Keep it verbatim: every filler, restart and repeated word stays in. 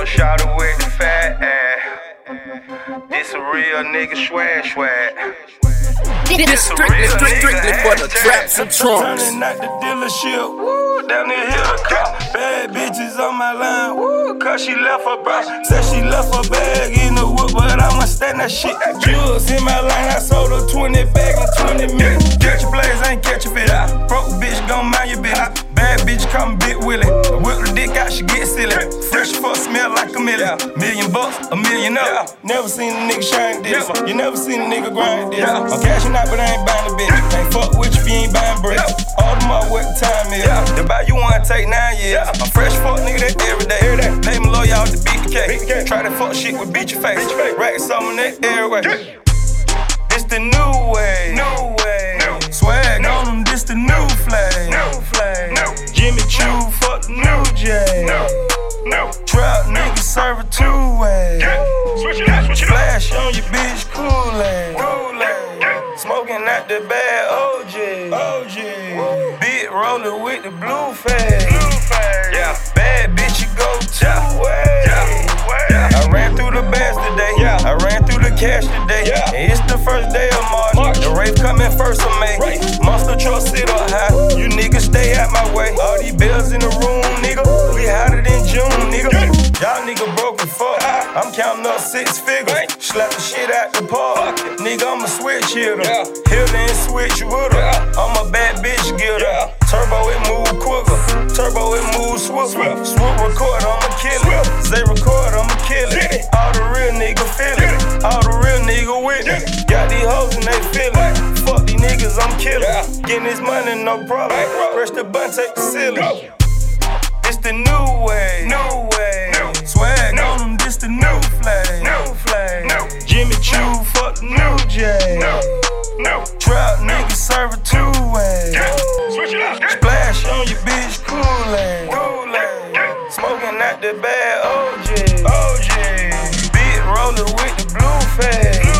little shawty with the fat ass. This a real nigga swag swag. This strictly, strictly for the traps and trunks. Turning out the dealership, woo, down the hill, car. Bad bitches on my line, woo, cause she left her bra. Said she left her bag in the wood, but I'ma stand that shit. Jewels in my line, I sold her twenty bag in twenty minutes. Catch your blaze, ain't catch a fit. Broke bitch, gon' mind your business. Bad bitch, call me Big Willie. Whip the dick out, she get silly. Fresh fuck, smell like a million. Million bucks, a million up. Never seen a nigga shine this. You never seen a nigga grind this. I'm cashing out, but I ain't buying a bitch. Can't fuck with you if you ain't buying bricks. All them up, what the time is. To buy you one, take nine years. I'm fresh fuck, nigga, that every day. Lay my low, y'all to beat the cake. Try to fuck shit with beat your face. Rack some on that everywhere. This the new way. New way. Swag on them, this the new flag. New flag. Jimmy Choo, fuck the new J. Trap nigga serve a two-way. Flash on your bitch, Kool-Aid. Smoking out the bad O G. O G. Big roller with the blue fade. Yeah, bad bitch, you go two ways. I ran through the bags today. I ran through the cash today. And it's the first day of March. The rave coming first of May. Monster truck sit up high. You niggas stay out my way. All these bills in the room, nigga. We hotter than June, nigga. Y'all nigga broke as fuck. I'm counting up six figures. Slap the shit out the park. Nigga, I'm a switch hitter. Hitter and switch with her. I'm a bad bitch getter. Turbo, it move quicker. Turbo, it move swifter. Swoop record, I'ma kill it. Say record, I'ma kill it. All the real nigga feel it. All the real nigga with it. Got these hoes and they feel it. Fuck these niggas, I'm killing. Getting this money, no problem. Press the button, take the ceiling. It's the new way. New way. Swag on them, this the new flag. New flag. Jimmy Choo, fuck the new J. Trap nigga serve a two-way. Splash on your bitch, Kool-Aid. Smoking out the bad O G. O G. Big roller with the blue fade.